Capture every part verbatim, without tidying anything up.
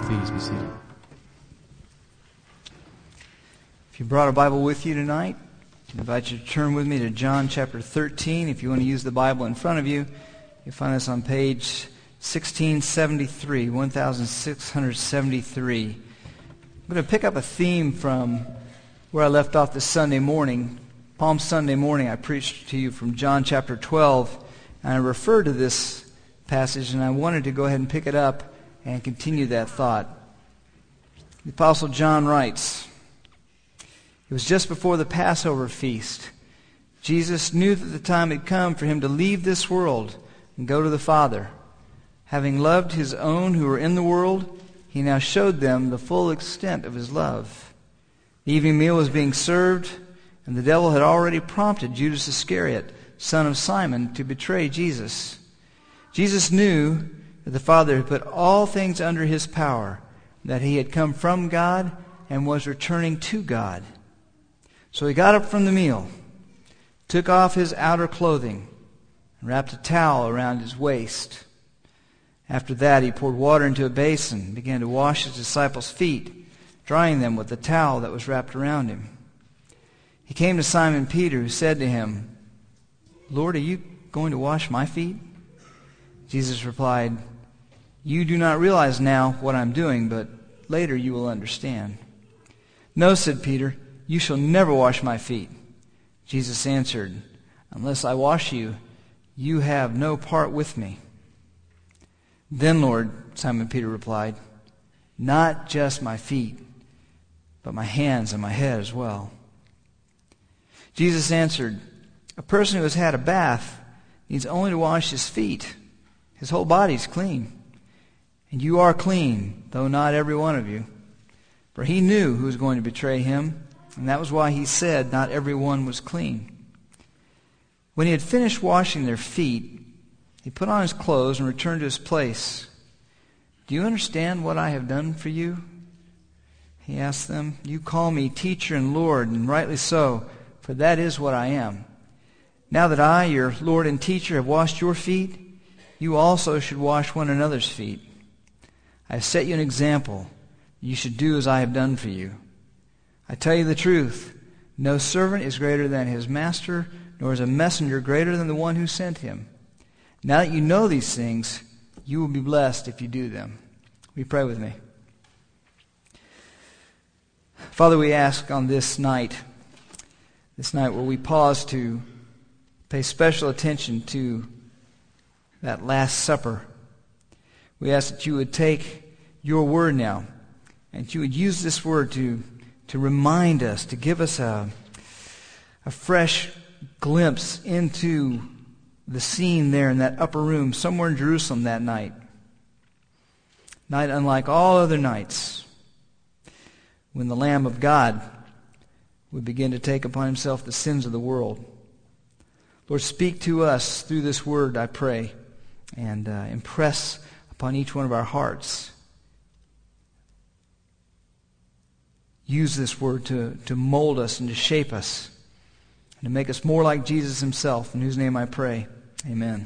Please be seated. If you brought a Bible with you tonight, I invite you to turn with me to John chapter thirteen. If you want to use the Bible in front of you, you'll find us on page sixteen seventy-three, sixteen seventy-three. I'm going to pick up a theme from where I left off this Sunday morning. Palm Sunday morning, I preached to you from John chapter twelve, and I referred to this passage, and I wanted to go ahead and pick it up and continue that thought. The Apostle John writes, "It was just before the Passover feast. Jesus knew that the time had come for him to leave this world and go to the Father. Having loved his own who were in the world, he now showed them the full extent of his love. The evening meal was being served, and the devil had already prompted Judas Iscariot, son of Simon, to betray Jesus. Jesus knew that the Father had put all things under his power, that he had come from God and was returning to God. So he got up from the meal, took off his outer clothing, and wrapped a towel around his waist. After that, he poured water into a basin and began to wash his disciples' feet, drying them with the towel that was wrapped around him. He came to Simon Peter, who said to him, 'Lord, are you going to wash my feet?' Jesus replied, 'You do not realize now what I'm doing, but later you will understand.' 'No,' said Peter, 'you shall never wash my feet.' Jesus answered, 'Unless I wash you, you have no part with me.' 'Then, Lord,' Simon Peter replied, 'not just my feet, but my hands and my head as well.' Jesus answered, 'A person who has had a bath needs only to wash his feet. His whole body is clean. And you are clean, though not every one of you.' For he knew who was going to betray him, and that was why he said not every one was clean. When he had finished washing their feet, he put on his clothes and returned to his place. 'Do you understand what I have done for you?' he asked them. 'You call me teacher and Lord, and rightly so, for that is what I am. Now that I, your Lord and teacher, have washed your feet, you also should wash one another's feet. I have set you an example. You should do as I have done for you. I tell you the truth, no servant is greater than his master, nor is a messenger greater than the one who sent him. Now that you know these things, you will be blessed if you do them.'" Will you pray with me? Father, we ask on this night, this night where we pause to pay special attention to that Last Supper, we ask that you would take your word now, and that you would use this word to, to remind us, to give us a, a fresh glimpse into the scene there in that upper room somewhere in Jerusalem that night. Night unlike all other nights, when the Lamb of God would begin to take upon himself the sins of the world. Lord, speak to us through this word, I pray, and uh, impress upon each one of our hearts. Use this word to, to mold us and to shape us and to make us more like Jesus himself, in whose name I pray. Amen.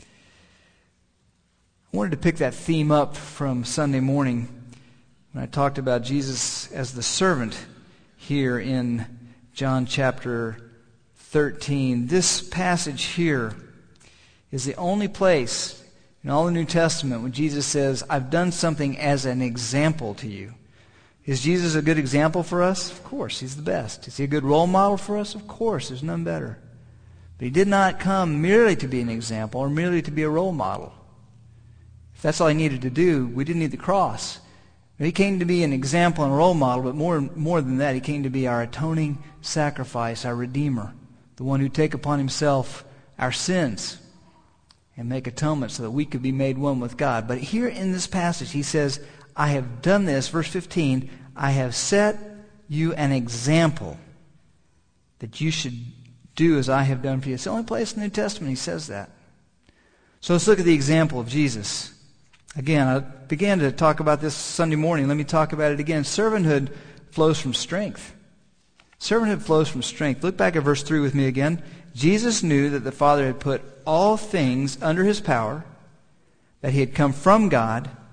I wanted to pick that theme up from Sunday morning when I talked about Jesus as the servant here in John chapter thirteen. This passage here is the only place in all the New Testament when Jesus says, "I've done something as an example to you." Is Jesus a good example for us? Of course, he's the best. Is he a good role model for us? Of course, there's none better. But he did not come merely to be an example or merely to be a role model. If that's all he needed to do, we didn't need the cross. He came to be an example and a role model, but more, more than that, he came to be our atoning sacrifice, our Redeemer, the one who take upon himself our sins and make atonement so that we could be made one with God. But here in this passage, he says, "I have done this," verse fifteen, "I have set you an example that you should do as I have done for you." It's the only place in the New Testament he says that. So let's look at the example of Jesus. Again, I began to talk about this Sunday morning. Let me talk about it again. Servanthood flows from strength. Servanthood flows from strength. Look back at verse three with me again. Jesus knew that the Father had put all things under his power, that he had come from God,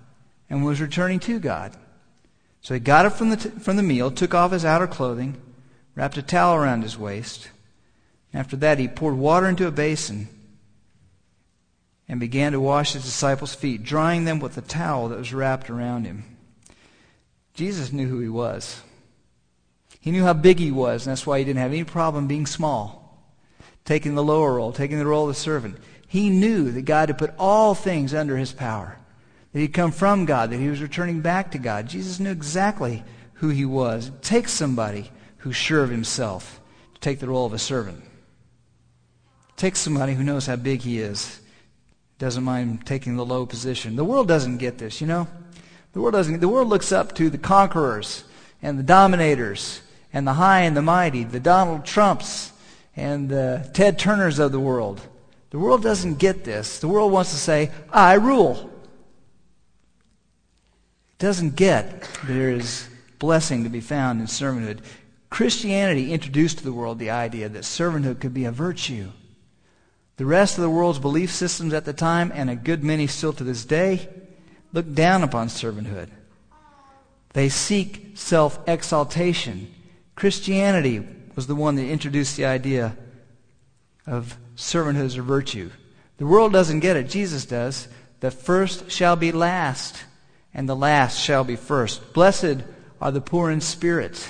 and was returning to God. So he got up from the, t- from the meal, took off his outer clothing, wrapped a towel around his waist. After that, he poured water into a basin and began to wash his disciples' feet, drying them with the towel that was wrapped around him. Jesus knew who he was. He knew how big he was, and that's why he didn't have any problem being small, taking the lower role, taking the role of the servant. He knew that God had put all things under his power, that he'd come from God, that he was returning back to God. Jesus knew exactly who he was. It takes somebody who's sure of himself to take the role of a servant. It takes somebody who knows how big he is, doesn't mind taking the low position. The world doesn't get this, you know. The world doesn't. The world looks up to the conquerors and the dominators and the high and the mighty, the Donald Trumps and the Ted Turners of the world. The world doesn't get this. The world wants to say, I rule. It doesn't get that there is blessing to be found in servanthood. Christianity introduced to the world the idea that servanthood could be a virtue. The rest of the world's belief systems at the time, and a good many still to this day, look down upon servanthood. They seek self-exaltation. Christianity was the one that introduced the idea of servanthood as a virtue. The world doesn't get it. Jesus does. The first shall be last, and the last shall be first. Blessed are the poor in spirit.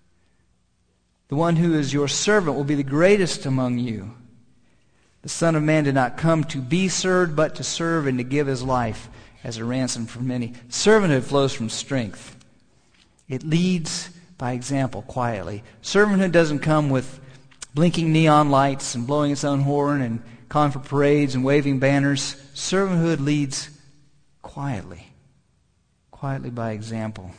The one who is your servant will be the greatest among you. The Son of Man did not come to be served, but to serve and to give his life as a ransom for many. Servanthood flows from strength. It leads by example, quietly. Servanthood doesn't come with blinking neon lights and blowing its own horn and calling for parades and waving banners. Servanthood leads quietly, quietly by example.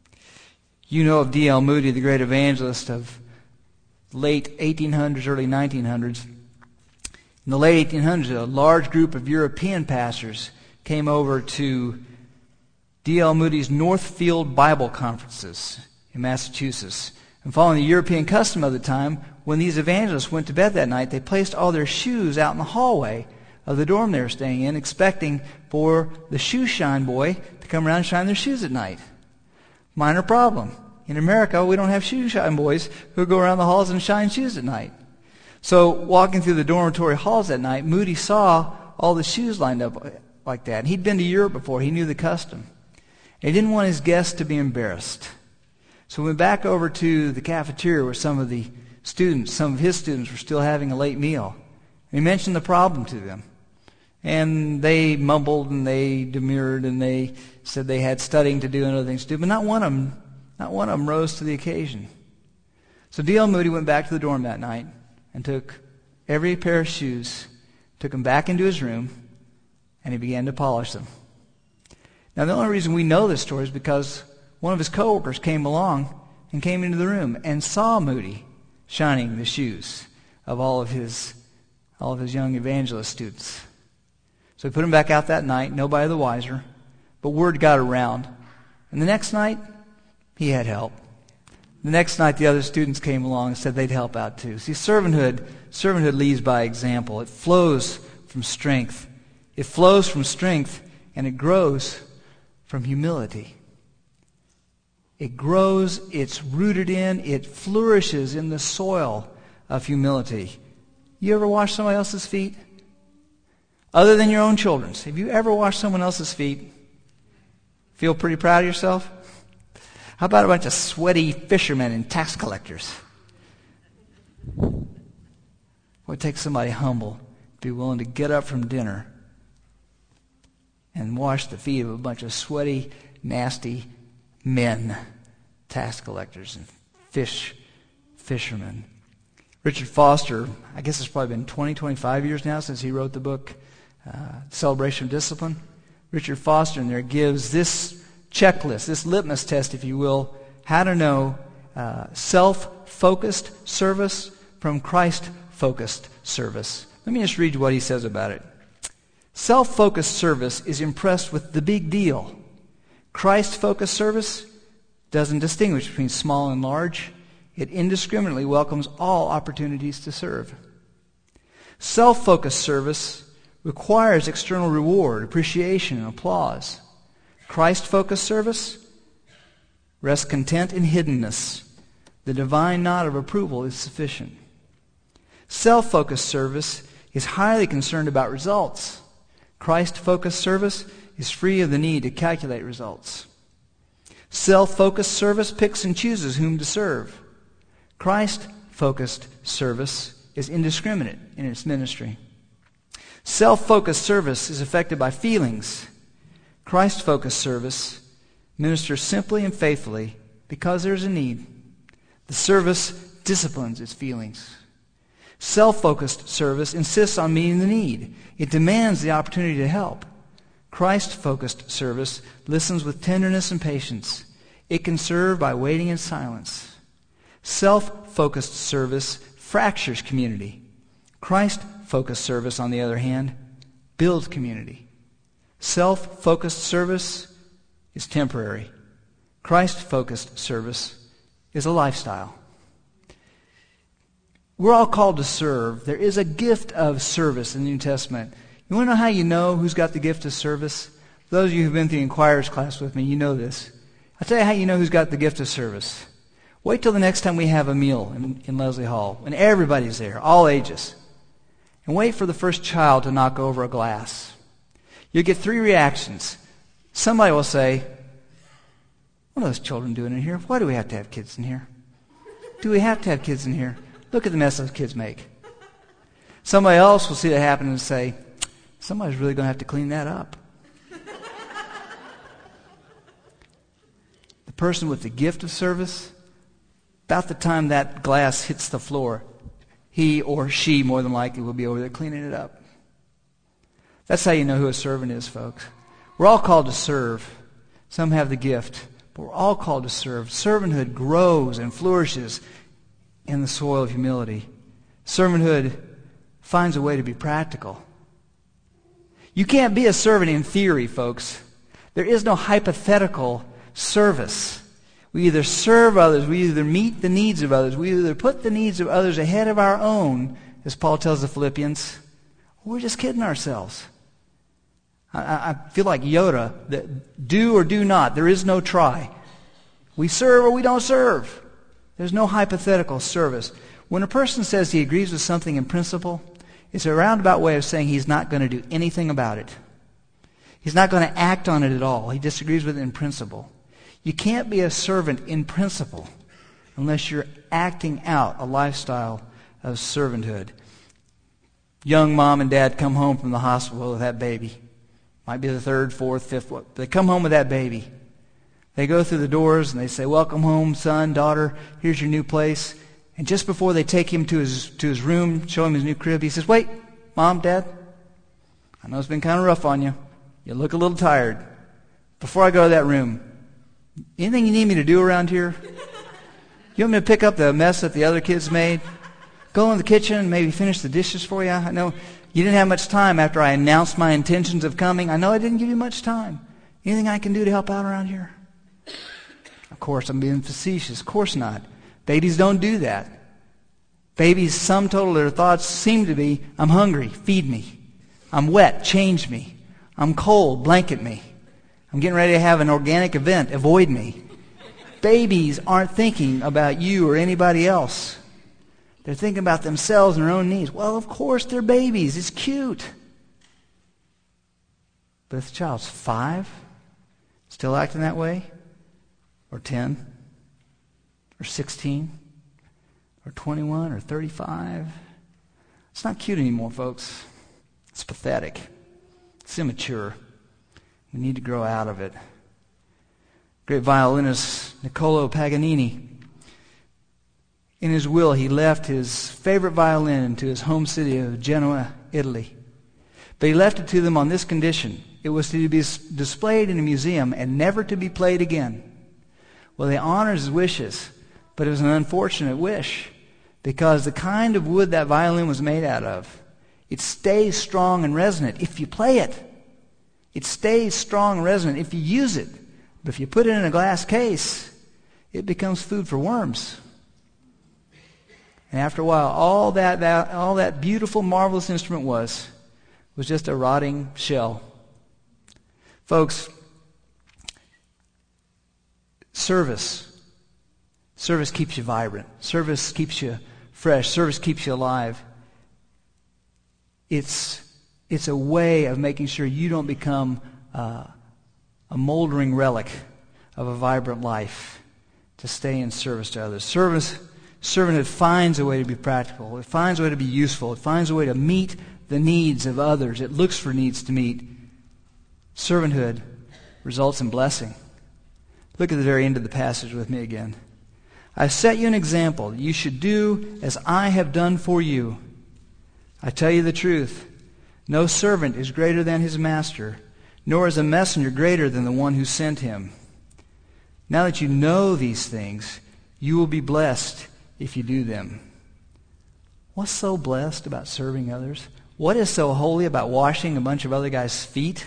You know of D L Moody, the great evangelist of late eighteen hundreds, early nineteen hundreds. In the late eighteen hundreds, a large group of European pastors came over to D L Moody's Northfield Bible Conferences in Massachusetts. And following the European custom of the time, when these evangelists went to bed that night, they placed all their shoes out in the hallway of the dorm they were staying in, expecting for the shoe shine boy to come around and shine their shoes at night. Minor problem. In America, we don't have shoe shine boys who go around the halls and shine shoes at night. So walking through the dormitory halls that night, Moody saw all the shoes lined up like that. And he'd been to Europe before. He knew the custom. And he didn't want his guests to be embarrassed. So we went back over to the cafeteria where some of the students, some of his students, were still having a late meal. And he mentioned the problem to them. And they mumbled and they demurred and they said they had studying to do and other things to do. But not one of them, not one of them rose to the occasion. So D L Moody went back to the dorm that night and took every pair of shoes, took them back into his room, and he began to polish them. Now, the only reason we know this story is because one of his coworkers came along and came into the room and saw Moody shining the shoes of all of his all of his young evangelist students. So he put him back out that night, nobody the wiser, but word got around. And the next night, he had help. The next night, the other students came along and said they'd help out too. See, servanthood, servanthood leads by example. It flows from strength. It flows from strength, and it grows from humility. It grows, it's rooted in, it flourishes in the soil of humility. You ever wash somebody else's feet? Other than your own children's. Have you ever washed someone else's feet? Feel pretty proud of yourself? How about a bunch of sweaty fishermen and tax collectors? Well, it takes somebody humble to be willing to get up from dinner and wash the feet of a bunch of sweaty, nasty men, tax collectors and fish fishermen. Richard Foster, I guess it's probably been twenty, twenty-five years now since he wrote the book, uh, Celebration of Discipline. Richard Foster in there gives this checklist, this litmus test, if you will, how to know uh, self-focused service from Christ-focused service. Let me just read you what he says about it. Self-focused service is impressed with the big deal. Christ-focused service doesn't distinguish between small and large. It indiscriminately welcomes all opportunities to serve. Self-focused service requires external reward, appreciation, and applause. Christ-focused service, rest content in hiddenness. The divine nod of approval is sufficient. Self-focused service is highly concerned about results. Christ-focused service is free of the need to calculate results. Self-focused service picks and chooses whom to serve. Christ-focused service is indiscriminate in its ministry. Self-focused service is affected by feelings. Christ-focused service ministers simply and faithfully because there's a need. The service disciplines its feelings. Self-focused service insists on meeting the need. It demands the opportunity to help. Christ-focused service listens with tenderness and patience. It can serve by waiting in silence. Self-focused service fractures community. Christ-focused service, on the other hand, builds community. Self-focused service is temporary. Christ-focused service is a lifestyle. We're all called to serve. There is a gift of service in the New Testament. You want to know how you know who's got the gift of service? Those of you who've been through the Inquirers class with me, you know this. I'll tell you how you know who's got the gift of service. Wait till the next time we have a meal in, in Leslie Hall, when everybody's there, all ages. And wait for the first child to knock over a glass. You'll get three reactions. Somebody will say, "What are those children doing in here? Why do we have to have kids in here? Do we have to have kids in here? Look at the mess those kids make." Somebody else will see that happen and say, "Somebody's really going to have to clean that up." The person with the gift of service, about the time that glass hits the floor, he or she more than likely will be over there cleaning it up. That's how you know who a servant is, folks. We're all called to serve. Some have the gift, but we're all called to serve. Servanthood grows and flourishes in the soil of humility. Servanthood finds a way to be practical. You can't be a servant in theory, folks. There is no hypothetical service. We either serve others, we either meet the needs of others, we either put the needs of others ahead of our own, as Paul tells the Philippians, or we're just kidding ourselves. I, I feel like Yoda, that do or do not, there is no try. We serve or we don't serve. There's no hypothetical service. When a person says he agrees with something in principle, it's a roundabout way of saying he's not going to do anything about it. He's not going to act on it at all. He disagrees with it in principle. You can't be a servant in principle unless you're acting out a lifestyle of servanthood. Young mom and dad come home from the hospital with that baby. Might be the third, fourth, fifth. They come home with that baby. They go through the doors and they say, "Welcome home, son, daughter. Here's your new place." And just before they take him to his to his room, show him his new crib, he says, "Wait, Mom, Dad, I know it's been kind of rough on you. You look a little tired. Before I go to that room, anything you need me to do around here? You want me to pick up the mess that the other kids made? Go in the kitchen and maybe finish the dishes for you? I know you didn't have much time after I announced my intentions of coming. I know I didn't give you much time. Anything I can do to help out around here?" Of course, I'm being facetious. Of course not. Babies don't do that. Babies' sum total of their thoughts seem to be, "I'm hungry, feed me. I'm wet, change me. I'm cold, blanket me. I'm getting ready to have an organic event, avoid me." Babies aren't thinking about you or anybody else. They're thinking about themselves and their own needs. Well, of course, they're babies. It's cute. But if the child's five, still acting that way, or ten, or sixteen, or twenty-one, or thirty-five, it's not cute anymore, folks. It's pathetic. It's immature. We need to grow out of it. Great violinist Niccolò Paganini, in his will, he left his favorite violin to his home city of Genoa, Italy. But he left it to them on this condition: it was to be displayed in a museum and never to be played again. Well, they honored his wishes, but it was an unfortunate wish, because the kind of wood that violin was made out of, it stays strong and resonant if you play it. It stays strong and resonant if you use it. But if you put it in a glass case, it becomes food for worms. And after a while, all that, that all that beautiful, marvelous instrument was, was just a rotting shell. Folks, Service. Service keeps you vibrant. Service keeps you fresh. Service keeps you alive. It's, it's a way of making sure you don't become uh, a moldering relic of a vibrant life, to stay in service to others. Service, servanthood finds a way to be practical. It finds a way to be useful. It finds a way to meet the needs of others. It looks for needs to meet. Servanthood results in blessing. Look at the very end of the passage with me again. I set you an example. You should do as I have done for you. I tell you the truth. No servant is greater than his master, nor is a messenger greater than the one who sent him. Now that you know these things, you will be blessed if you do them. What's so blessed about serving others? What is so holy about washing a bunch of other guys' feet?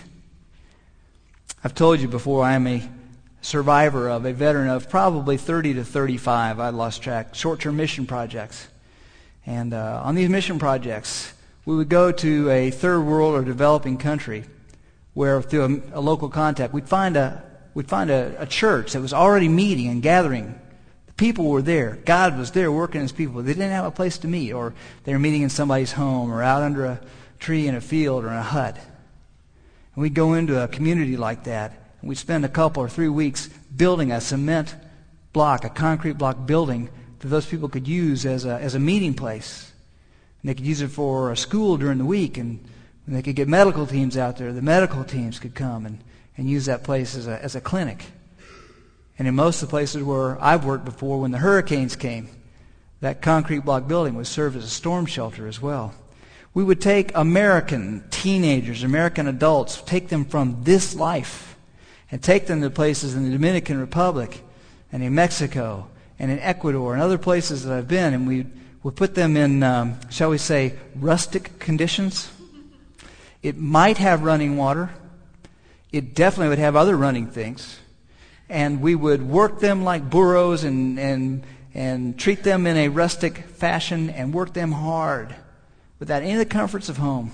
I've told you before, I am a survivor of, a veteran of probably thirty to thirty-five, I lost track, short-term mission projects. And uh, on these mission projects, we would go to a third world or developing country where through a, a local contact, we'd find a we'd find a, a church that was already meeting and gathering. The people were there. God was there working His people. They didn't have a place to meet, or they were meeting in somebody's home or out under a tree in a field or in a hut. And we'd go into a community like that, and we'd spend a couple or three weeks building a cement block, a concrete block building that those people could use as a as a meeting place. And they could use it for a school during the week, and when they could get medical teams out there, the medical teams could come and, and use that place as a as a clinic. And in most of the places where I've worked before, when the hurricanes came, that concrete block building would serve as a storm shelter as well. We would take American teenagers, American adults, take them from this life and take them to places in the Dominican Republic and in Mexico and in Ecuador and other places that I've been, and we would put them in, um, shall we say, rustic conditions. It might have running water. It definitely would have other running things. And we would work them like burros and, and, and treat them in a rustic fashion and work them hard without any of the comforts of home.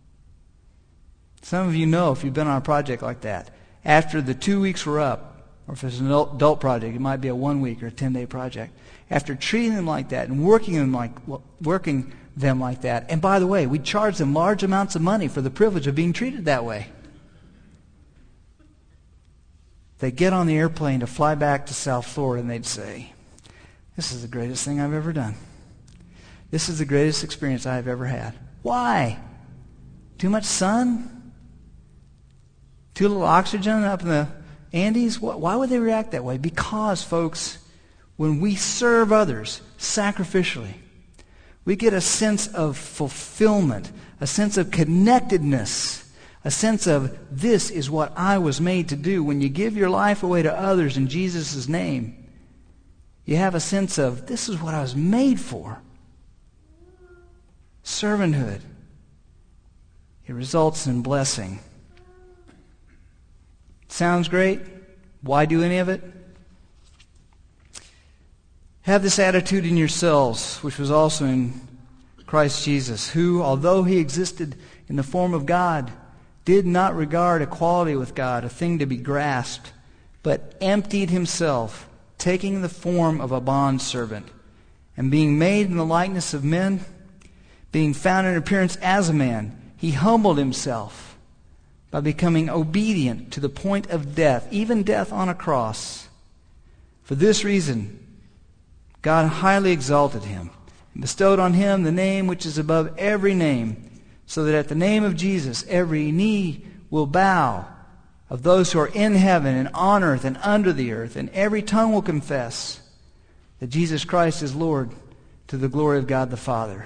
Some of you know, if you've been on a project like that, after the two weeks were up, or if it's an adult project, it might be a one-week or a ten-day project. After treating them like that and working them like working them like that, and by the way, we charge them large amounts of money for the privilege of being treated that way. They get on the airplane to fly back to South Florida, and they'd say, "This is the greatest thing I've ever done. This is the greatest experience I've ever had." Why? Too much sun? Too little oxygen up in the Andes? Why would they react that way? Because, folks, when we serve others sacrificially, we get a sense of fulfillment, a sense of connectedness, a sense of, this is what I was made to do. When you give your life away to others in Jesus' name, you have a sense of, this is what I was made for. Servanthood. It results in blessing. Sounds great. Why do any of it? Have this attitude in yourselves, which was also in Christ Jesus, who, although He existed in the form of God, did not regard equality with God a thing to be grasped, but emptied Himself, taking the form of a bondservant, and being made in the likeness of men, being found in appearance as a man, He humbled Himself by becoming obedient to the point of death, even death on a cross. For this reason, God highly exalted Him, and bestowed on Him the name which is above every name, so that at the name of Jesus every knee will bow, of those who are in heaven and on earth and under the earth, and every tongue will confess that Jesus Christ is Lord, to the glory of God the Father.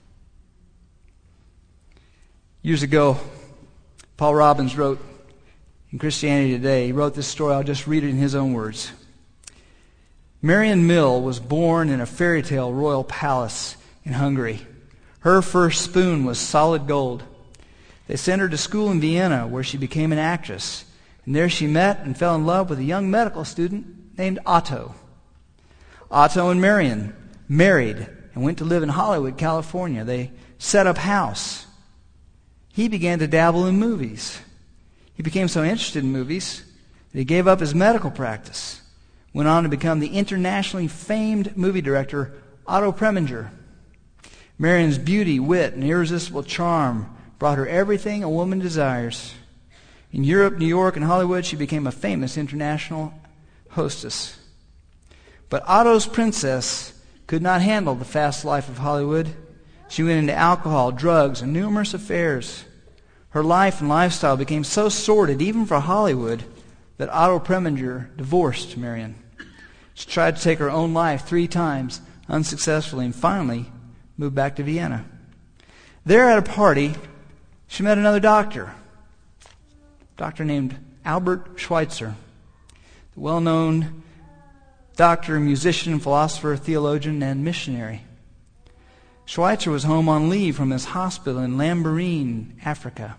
Years ago, Paul Robbins wrote in Christianity Today, he wrote this story. I'll just read it in his own words. Marion Mill was born in a fairy tale royal palace in Hungary. Her first spoon was solid gold. They sent her to school in Vienna, where she became an actress. And there she met and fell in love with a young medical student named Otto. Otto and Marion married and went to live in Hollywood, California. They set up house. He began to dabble in movies. He became so interested in movies that he gave up his medical practice, went on to become the internationally famed movie director Otto Preminger. Marion's beauty, wit, and irresistible charm brought her everything a woman desires. In Europe, New York, and Hollywood, she became a famous international hostess. But Otto's princess could not handle the fast life of Hollywood. She went into alcohol, drugs, and numerous affairs. Her life and lifestyle became so sordid, even for Hollywood, that Otto Preminger divorced Marion. She tried to take her own life three times, unsuccessfully, and finally moved back to Vienna. There at a party, she met another doctor, a doctor named Albert Schweitzer, the well-known doctor, musician, philosopher, theologian, and missionary. Schweitzer was home on leave from his hospital in Lambaréné, Africa.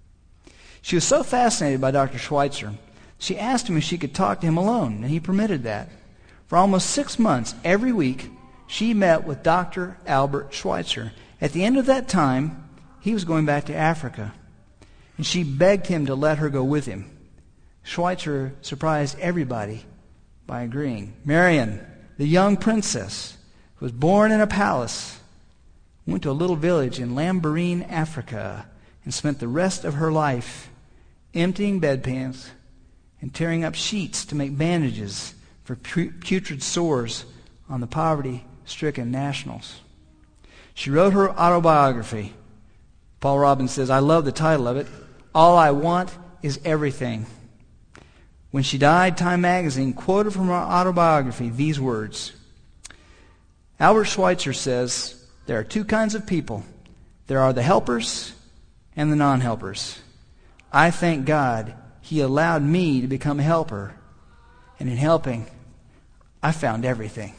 She was so fascinated by Doctor Schweitzer, she asked him if she could talk to him alone, and he permitted that. For almost six months, every week, she met with Doctor Albert Schweitzer. At the end of that time, he was going back to Africa, and she begged him to let her go with him. Schweitzer surprised everybody by agreeing. Marion, the young princess, who was born in a palace, went to a little village in Lambaréné, Africa, and spent the rest of her life emptying bedpans and tearing up sheets to make bandages for putrid sores on the poverty-stricken nationals. She wrote her autobiography. Paul Robbins says, I love the title of it, All I Want is Everything. When she died, Time magazine quoted from her autobiography these words. Albert Schweitzer says, there are two kinds of people. There are the helpers and the non-helpers. I thank God He allowed me to become a helper. And in helping, I found everything.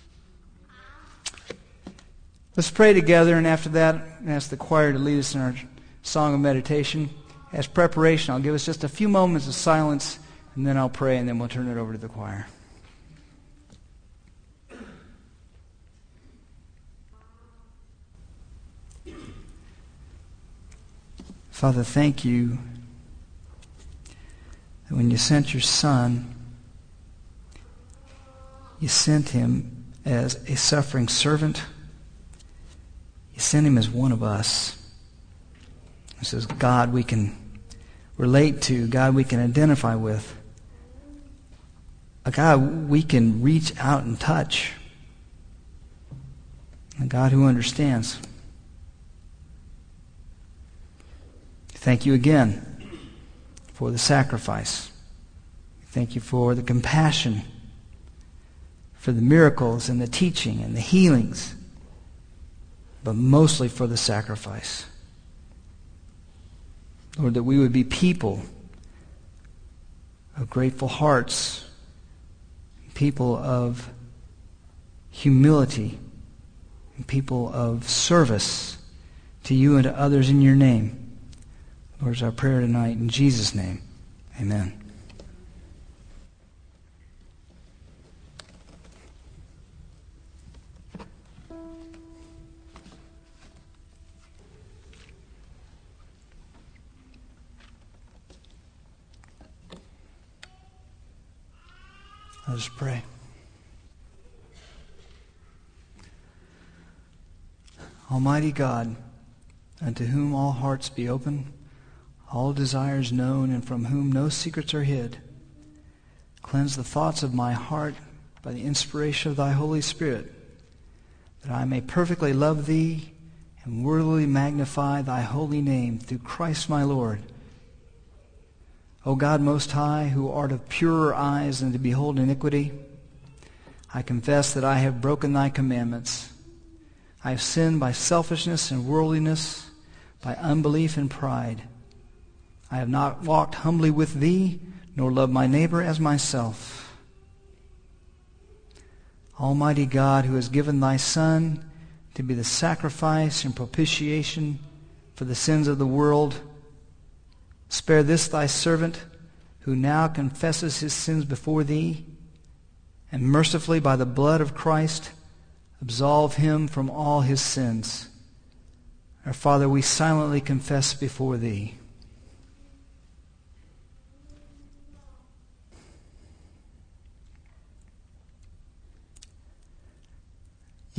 Let's pray together, and after that, ask the choir to lead us in our song of meditation. As preparation, I'll give us just a few moments of silence, and then I'll pray, and then we'll turn it over to the choir. Father, thank you that when you sent your Son, you sent him as a suffering servant. You sent him as one of us. This is God we can relate to, God we can identify with, a God we can reach out and touch, a God who understands. Thank you again for the sacrifice. Thank you for the compassion, for the miracles and the teaching and the healings, but mostly for the sacrifice. Lord, that we would be people of grateful hearts, people of humility, and people of service to you and to others in your name. Lord, it's our prayer tonight in Jesus' name. Amen. Let us pray. Almighty God, unto whom all hearts be open, all desires known, and from whom no secrets are hid, cleanse the thoughts of my heart by the inspiration of thy Holy Spirit, that I may perfectly love thee and worthily magnify thy holy name through Christ my Lord. O God most high, who art of purer eyes than to behold iniquity, I confess that I have broken thy commandments. I have sinned by selfishness and worldliness, by unbelief and pride. I have not walked humbly with thee, nor loved my neighbor as myself. Almighty God, who has given thy Son to be the sacrifice and propitiation for the sins of the world, spare this thy servant, who now confesses his sins before thee, and mercifully by the blood of Christ absolve him from all his sins. Our Father, we silently confess before thee.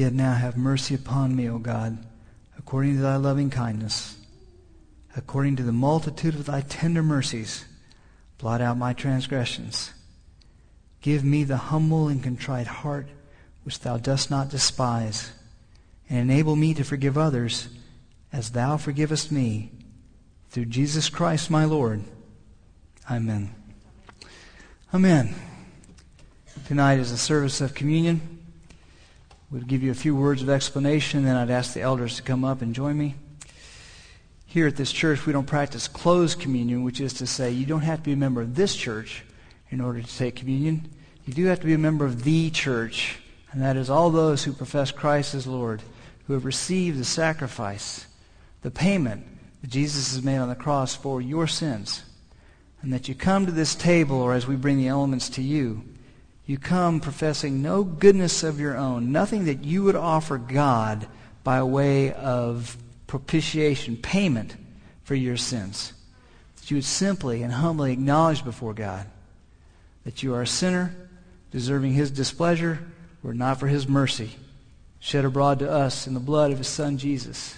Yet now have mercy upon me, O God, according to thy loving kindness. According to the multitude of thy tender mercies, blot out my transgressions. Give me the humble and contrite heart which thou dost not despise, and enable me to forgive others as thou forgivest me. Through Jesus Christ my Lord. Amen. Amen. Tonight is a service of communion. We'll give you a few words of explanation, then I'd ask the elders to come up and join me. Here at this church, we don't practice closed communion, which is to say you don't have to be a member of this church in order to take communion. You do have to be a member of the church, and that is all those who profess Christ as Lord, who have received the sacrifice, the payment that Jesus has made on the cross for your sins, and that you come to this table, or as we bring the elements to you, you come professing no goodness of your own, nothing that you would offer God by way of propitiation, payment for your sins. That you would simply and humbly acknowledge before God that you are a sinner, deserving His displeasure, were it not for His mercy, shed abroad to us in the blood of His Son Jesus.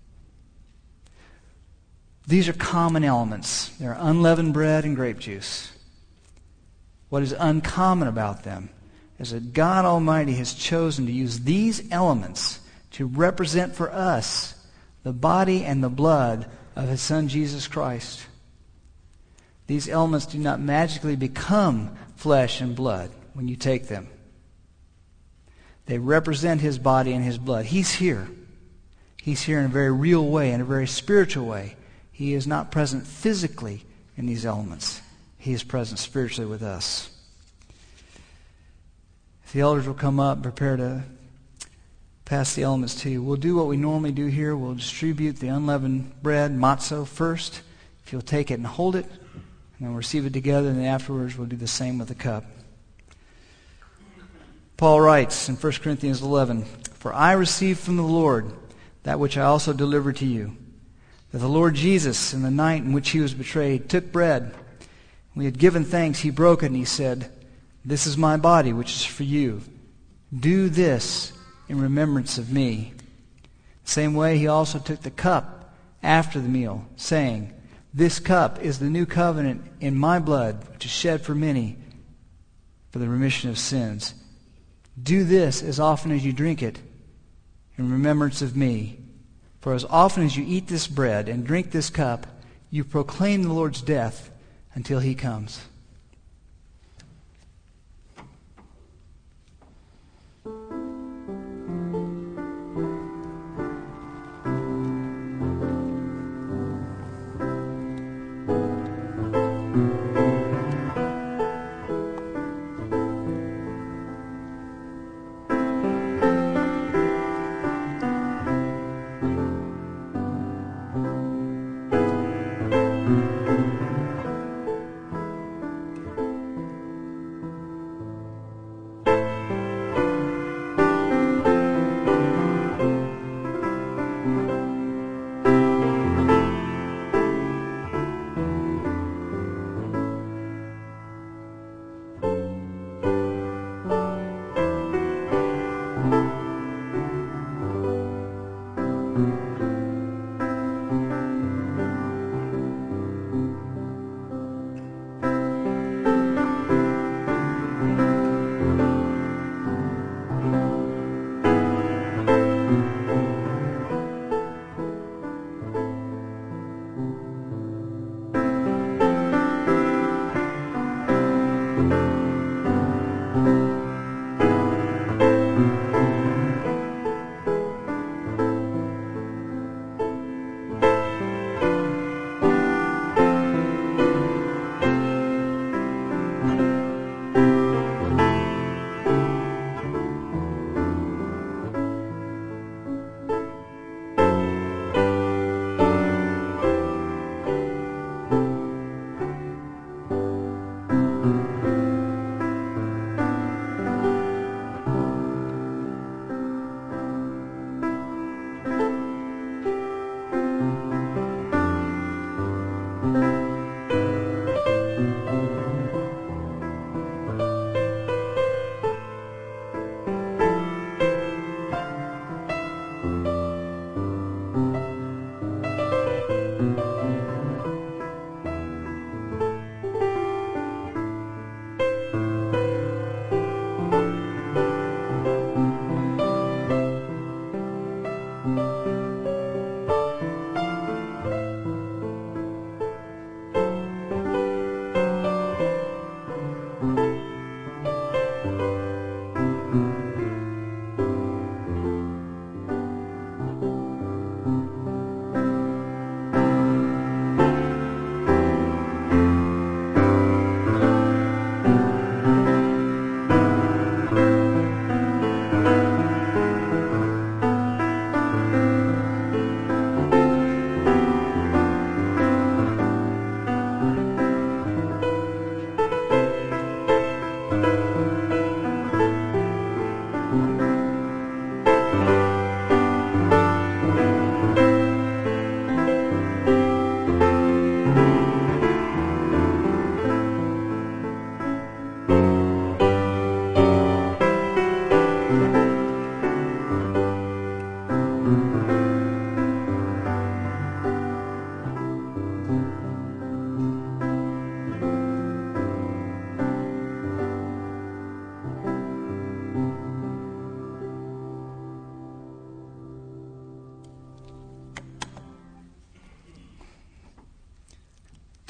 These are common elements. They're unleavened bread and grape juice. What is uncommon about them is that God Almighty has chosen to use these elements to represent for us the body and the blood of His Son Jesus Christ. These elements do not magically become flesh and blood when you take them. They represent His body and His blood. He's here. He's here in a very real way, in a very spiritual way. He is not present physically in these elements. He is present spiritually with us. If the elders will come up, prepare to pass the elements to you. We'll do what we normally do here. We'll distribute the unleavened bread, matzo, first. If you'll take it and hold it, and then we'll receive it together, and then afterwards we'll do the same with the cup. Paul writes in First Corinthians eleven, "For I received from the Lord that which I also delivered to you, that the Lord Jesus, in the night in which He was betrayed, took bread. When He had given thanks, He broke it, and He said, 'This is my body, which is for you. Do this in remembrance of me.' The same way He also took the cup after the meal, saying, 'This cup is the new covenant in my blood, which is shed for many for the remission of sins. Do this as often as you drink it in remembrance of me. For as often as you eat this bread and drink this cup, you proclaim the Lord's death until He comes.'"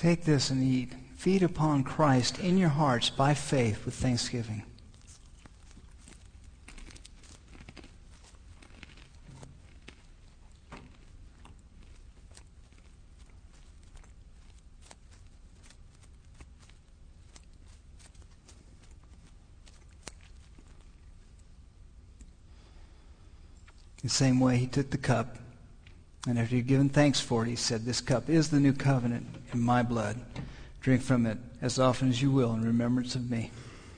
Take this and eat. Feed upon Christ in your hearts by faith with thanksgiving. In the same way, he took the cup, and after he had given thanks for it, he said, "This cup is the new covenant in my blood. Drink from it as often as you will in remembrance of me."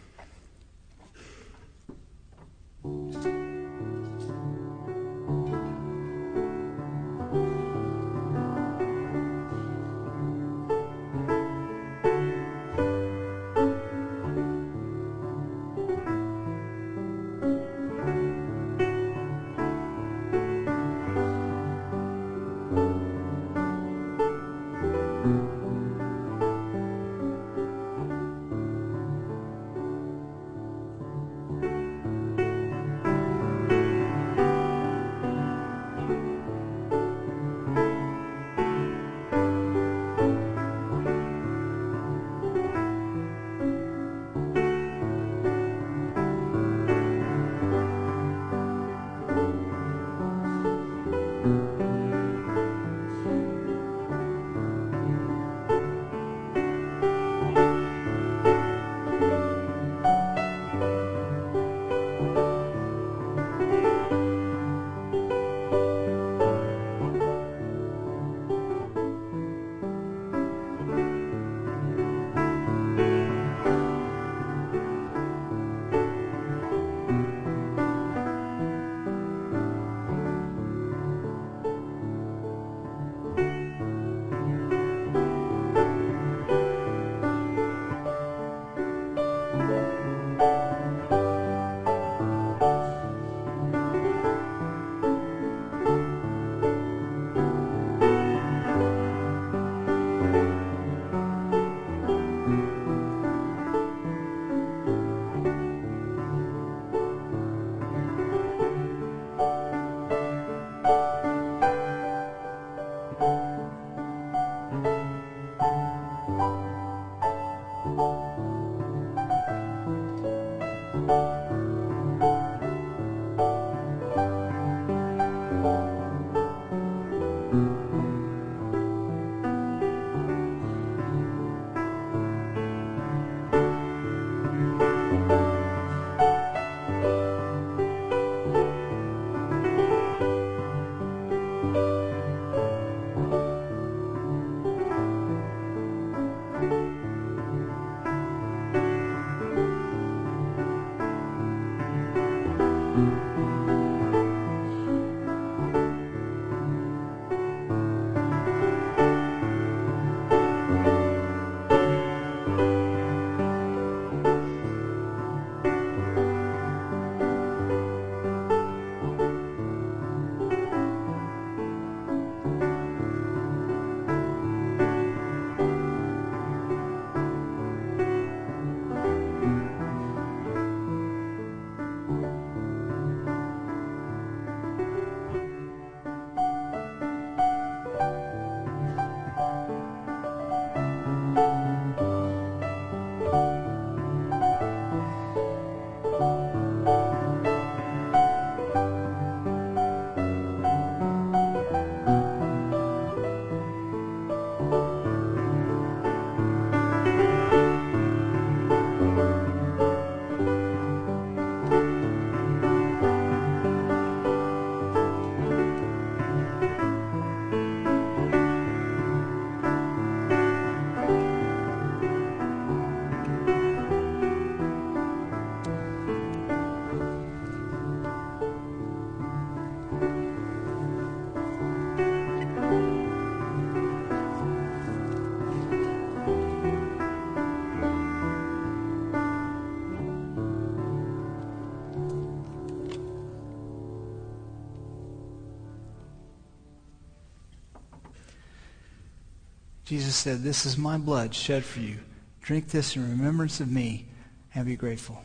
Jesus said, "This is my blood shed for you. Drink this in remembrance of me and be grateful."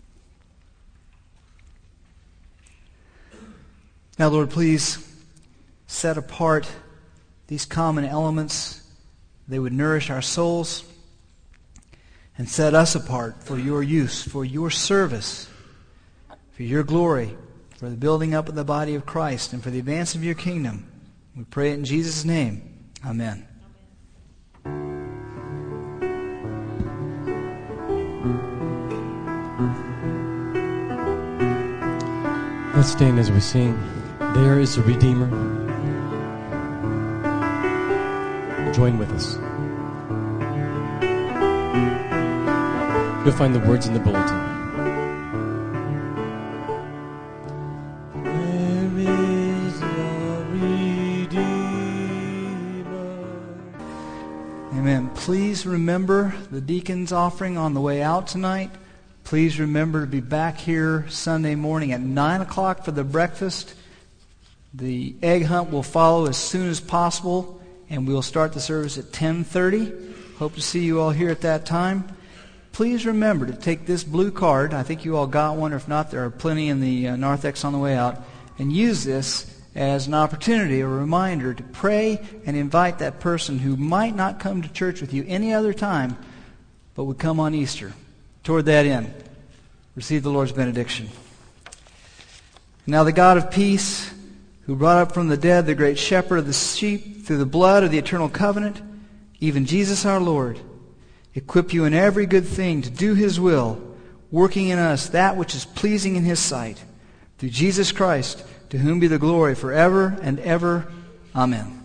Now, Lord, please set apart these common elements. They would nourish our souls and set us apart for your use, for your service, for your glory, for the building up of the body of Christ, and for the advance of your kingdom. We pray it in Jesus' name. Amen. Let's stand as we sing. There is a Redeemer. Join with us. You'll find the words in the bulletin. There is a Redeemer. Amen. Please remember the deacon's offering on the way out tonight. Please remember to be back here Sunday morning at nine o'clock for the breakfast. The egg hunt will follow as soon as possible, and we'll start the service at ten thirty. Hope to see you all here at that time. Please remember to take this blue card. I think you all got one. Or if not, there are plenty in the uh, narthex on the way out. And use this as an opportunity, a reminder to pray and invite that person who might not come to church with you any other time, but would come on Easter. Toward that end, receive the Lord's benediction. Now the God of peace, who brought up from the dead the great shepherd of the sheep through the blood of the eternal covenant, even Jesus our Lord, equip you in every good thing to do His will, working in us that which is pleasing in His sight. Through Jesus Christ, to whom be the glory forever and ever. Amen.